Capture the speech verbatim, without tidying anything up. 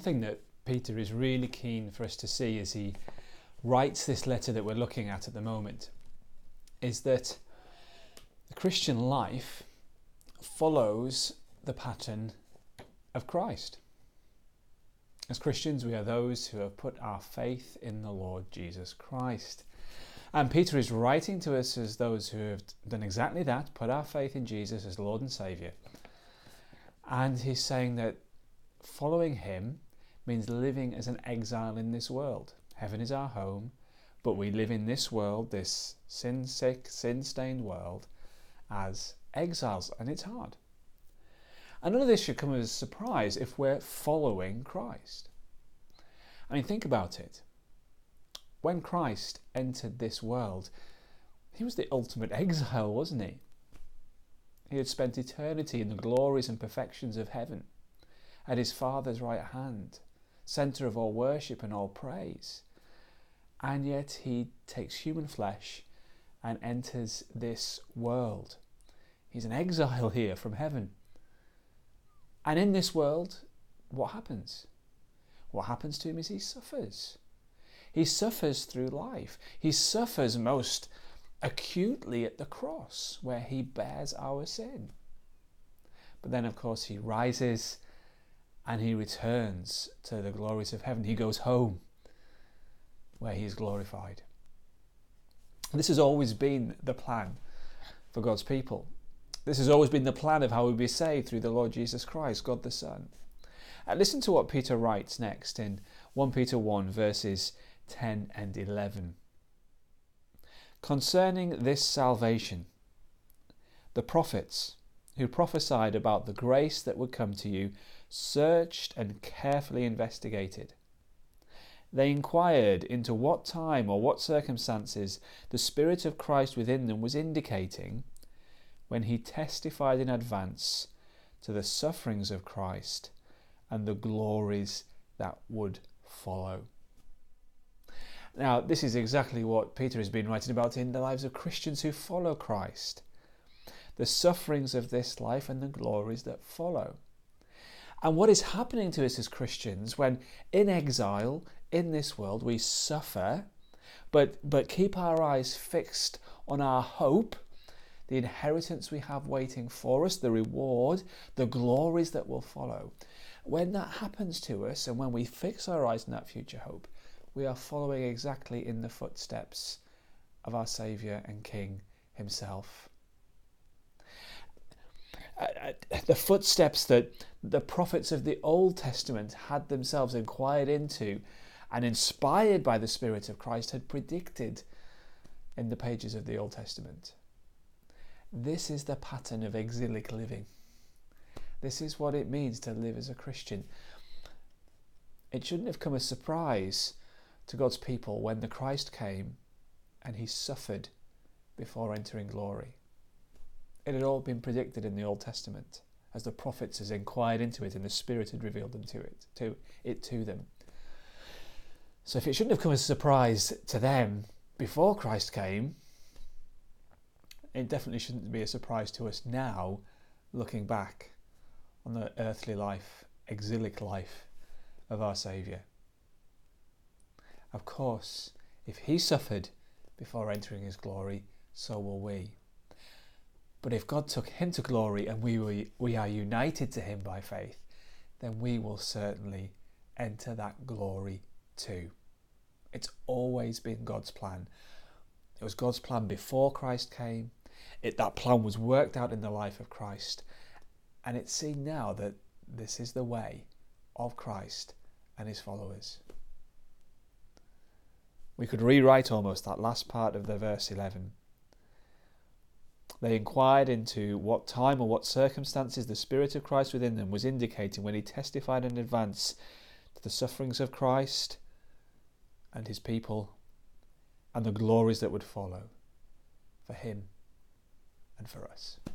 thing that Peter is really keen for us to see as he writes this letter that we're looking at at the moment is that the Christian life follows the pattern of Christ. As Christians, we are those who have put our faith in the Lord Jesus Christ. And Peter is writing to us as those who have done exactly that, put our faith in Jesus as Lord and Saviour. And he's saying that following him means living as an exile in this world. Heaven is our home, but we live in this world, this sin-sick, sin-stained world, as exiles, and it's hard. And none of this should come as a surprise if we're following Christ. I mean, think about it. When Christ entered this world, he was the ultimate exile, wasn't he? He had spent eternity in the glories and perfections of heaven, at his Father's right hand, centre of all worship and all praise. And yet he takes human flesh and enters this world. He's an exile here from heaven. And in this world, what happens? What happens to him is he suffers. He suffers through life. He suffers most acutely at the cross, where he bears our sin. But then, of course, he rises and he returns to the glories of heaven. He goes home, where he is glorified. And this has always been the plan for God's people. This has always been the plan of how we'll be saved through the Lord Jesus Christ, God the Son. And listen to what Peter writes next in First Peter one, verses ten and eleven. Concerning this salvation, the prophets who prophesied about the grace that would come to you searched and carefully investigated. They inquired into what time or what circumstances the Spirit of Christ within them was indicating when he testified in advance to the sufferings of Christ and the glories that would follow. Now, this is exactly what Peter has been writing about in the lives of Christians who follow Christ. The sufferings of this life and the glories that follow. And what is happening to us as Christians when in exile in this world we suffer, but, but keep our eyes fixed on our hope, the inheritance we have waiting for us, the reward, the glories that will follow. When that happens to us and when we fix our eyes on that future hope, we are following exactly in the footsteps of our Saviour and King himself. Uh, the footsteps that the prophets of the Old Testament had themselves inquired into and inspired by the Spirit of Christ had predicted in the pages of the Old Testament. This is the pattern of exilic living. This is what it means to live as a Christian. It shouldn't have come as a surprise to God's people when the Christ came and he suffered before entering glory. It had all been predicted in the Old Testament as the prophets had inquired into it and the Spirit had revealed them to it, to it to them. So if it shouldn't have come as a surprise to them before Christ came, it definitely shouldn't be a surprise to us now, looking back on the earthly life, exilic life of our Saviour. Of course, if he suffered before entering his glory, so will we. But if God took him to glory and we were, we are united to him by faith, then we will certainly enter that glory too. It's always been God's plan. It was God's plan before Christ came. It, that plan was worked out in the life of Christ. And it's seen now that this is the way of Christ and his followers. We could rewrite almost that last part of the verse eleven. They inquired into what time or what circumstances the Spirit of Christ within them was indicating when he testified in advance to the sufferings of Christ and his people and the glories that would follow for him and for us.